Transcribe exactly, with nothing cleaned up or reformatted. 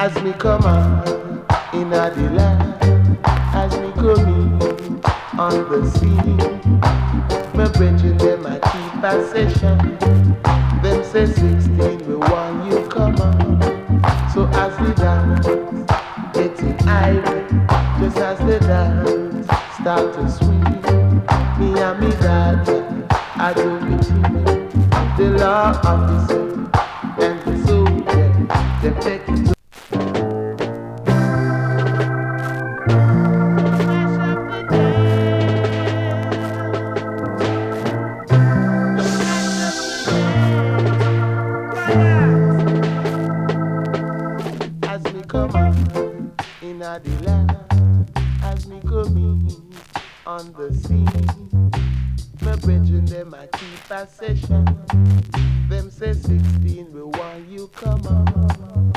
As me come out in a the land, as me coming on the sea, my brethren them a keep a session. Them say sixteen, we want you come on. So as we dance, getting irate, just as the dance start to swing, me and me dad, I do between the law officer and the soldier, they take it to the land, as me coming on the sea. My brethren them a keep a session. Them say sixteen, we want you come on.